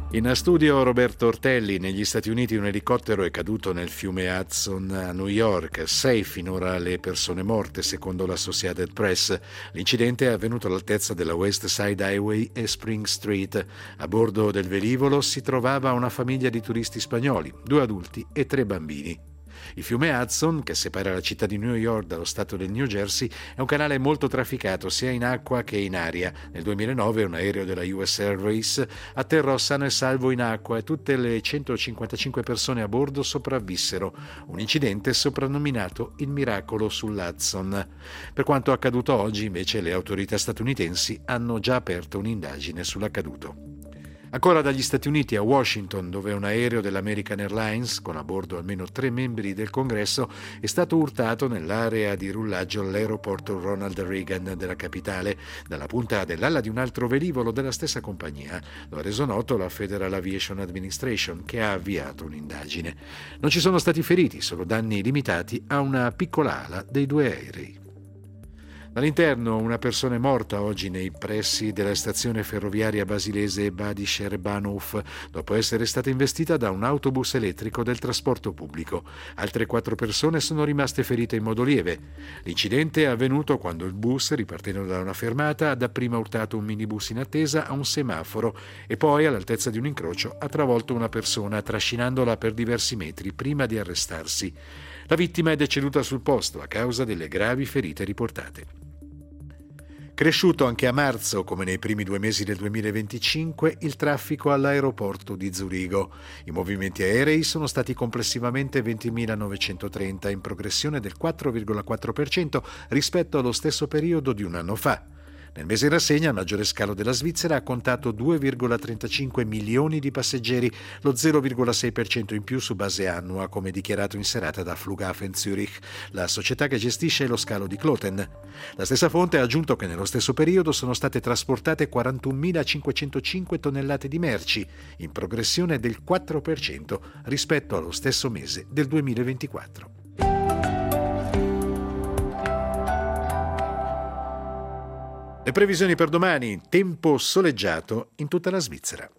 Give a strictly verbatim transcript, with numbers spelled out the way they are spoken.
In studio Roberto Ortelli. Negli Stati Uniti un elicottero è caduto nel fiume Hudson a New York. Sei finora le persone morte, secondo l'Associated Press. L'incidente è avvenuto all'altezza della West Side Highway e Spring Street. A bordo del velivolo si trovava una famiglia di turisti spagnoli, due adulti e tre bambini. Il fiume Hudson, che separa la città di New York dallo stato del New Jersey, è un canale molto trafficato sia in acqua che in aria. Nel duemilanove un aereo della U S Airways atterrò sano e salvo in acqua e tutte le centocinquantacinque persone a bordo sopravvissero. Un incidente soprannominato il miracolo sull'Hudson. Per quanto accaduto oggi, invece, le autorità statunitensi hanno già aperto un'indagine sull'accaduto. Ancora dagli Stati Uniti a Washington, dove un aereo dell'American Airlines, con a bordo almeno tre membri del Congresso, è stato urtato nell'area di rullaggio all'aeroporto Ronald Reagan della capitale, dalla punta dell'ala di un altro velivolo della stessa compagnia. Lo ha reso noto la Federal Aviation Administration, che ha avviato un'indagine. Non ci sono stati feriti, solo danni limitati a una piccola ala dei due aerei. Dall'interno una persona è morta oggi nei pressi della stazione ferroviaria basilese Badi-Sher-Bahnhof dopo essere stata investita da un autobus elettrico del trasporto pubblico. Altre quattro persone sono rimaste ferite in modo lieve. L'incidente è avvenuto quando il bus, ripartendo da una fermata, ha dapprima urtato un minibus in attesa a un semaforo e poi, all'altezza di un incrocio, ha travolto una persona, trascinandola per diversi metri prima di arrestarsi. La vittima è deceduta sul posto a causa delle gravi ferite riportate. Cresciuto anche a marzo, come nei primi due mesi del duemilaventicinque, il traffico all'aeroporto di Zurigo. I movimenti aerei sono stati complessivamente ventimilanovecentotrenta, in progressione del quattro virgola quattro per cento rispetto allo stesso periodo di un anno fa. Nel mese in rassegna il maggiore scalo della Svizzera ha contato due virgola trentacinque milioni di passeggeri, lo zero virgola sei per cento in più su base annua, come dichiarato in serata da Flughafen Zürich, la società che gestisce lo scalo di Kloten. La stessa fonte ha aggiunto che nello stesso periodo sono state trasportate quarantunomilacinquecentocinque tonnellate di merci, in progressione del quattro per cento rispetto allo stesso mese del duemilaventiquattro. Le previsioni per domani: tempo soleggiato in tutta la Svizzera.